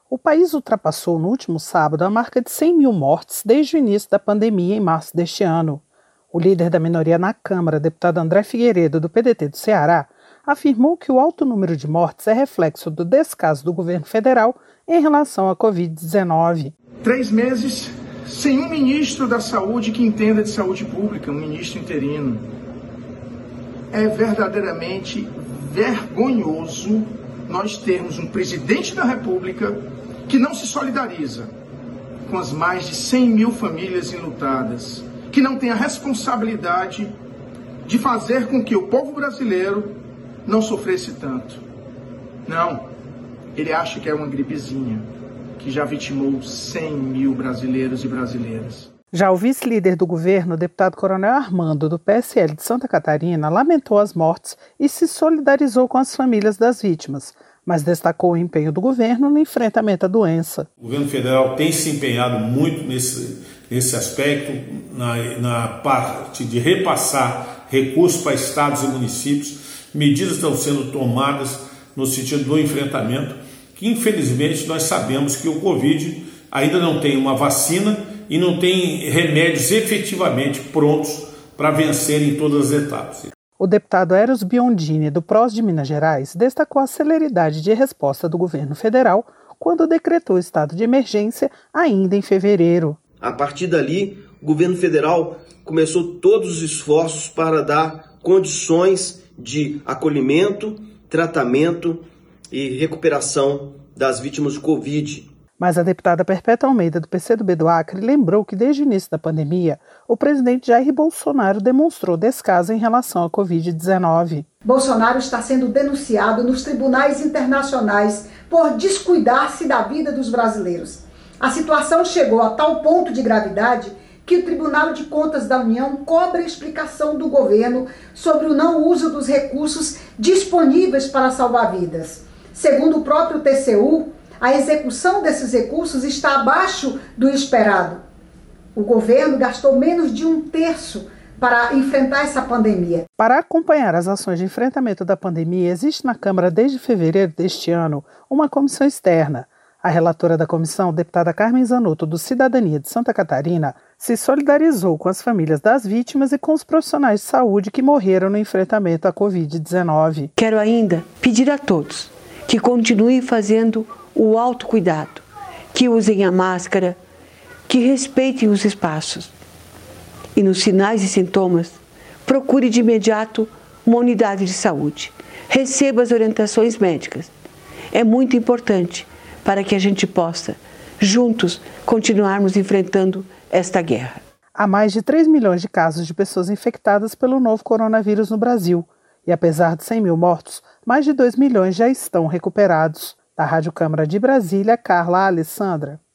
O país ultrapassou no último sábado a marca de 100 mil mortes desde o início da pandemia em março deste ano. O líder da minoria na Câmara, deputado André Figueiredo, do PDT do Ceará, afirmou que o alto número de mortes é reflexo do descaso do governo federal em relação à Covid-19. 3 meses sem um ministro da saúde que entenda de saúde pública, um ministro interino. É verdadeiramente vergonhoso nós termos um presidente da República que não se solidariza com as mais de 100 mil famílias enlutadas, que não tem a responsabilidade de fazer com que o povo brasileiro não sofresse tanto. Não, ele acha que é uma gripezinha, que já vitimou 100 mil brasileiros e brasileiras. Já o vice-líder do governo, o deputado Coronel Armando, do PSL de Santa Catarina, lamentou as mortes e se solidarizou com as famílias das vítimas, mas destacou o empenho do governo no enfrentamento à doença. O governo federal tem se empenhado muito nesse aspecto, na parte de repassar recursos para estados e municípios. Medidas estão sendo tomadas no sentido do enfrentamento, que infelizmente nós sabemos que o Covid ainda não tem uma vacina e não tem remédios efetivamente prontos para vencer em todas as etapas. O deputado Eros Biondini, do PROS de Minas Gerais, destacou a celeridade de resposta do governo federal quando decretou o estado de emergência ainda em fevereiro. A partir dali, o governo federal começou todos os esforços para dar condições de acolhimento, tratamento e recuperação das vítimas de Covid. Mas a deputada Perpétua Almeida, do PCdoB do Acre, lembrou que desde o início da pandemia, o presidente Jair Bolsonaro demonstrou descaso em relação à Covid-19. Bolsonaro está sendo denunciado nos tribunais internacionais por descuidar-se da vida dos brasileiros. A situação chegou a tal ponto de gravidade que o Tribunal de Contas da União cobra explicação do governo sobre o não uso dos recursos disponíveis para salvar vidas. Segundo o próprio TCU, a execução desses recursos está abaixo do esperado. O governo gastou menos de 1/3 para enfrentar essa pandemia. Para acompanhar as ações de enfrentamento da pandemia, existe na Câmara desde fevereiro deste ano uma comissão externa. A relatora da comissão, deputada Carmen Zanotto, do Cidadania de Santa Catarina, se solidarizou com as famílias das vítimas e com os profissionais de saúde que morreram no enfrentamento à Covid-19. Quero ainda pedir a todos que continuem fazendo o autocuidado, que usem a máscara, que respeitem os espaços. E nos sinais e sintomas, procure de imediato uma unidade de saúde. Receba as orientações médicas. É muito importante para que a gente possa, juntos, continuarmos enfrentando esta guerra. Há mais de 3 milhões de casos de pessoas infectadas pelo novo coronavírus no Brasil. E apesar de 100 mil mortos, mais de 2 milhões já estão recuperados. Da Rádio Câmara de Brasília, Carla Alessandra.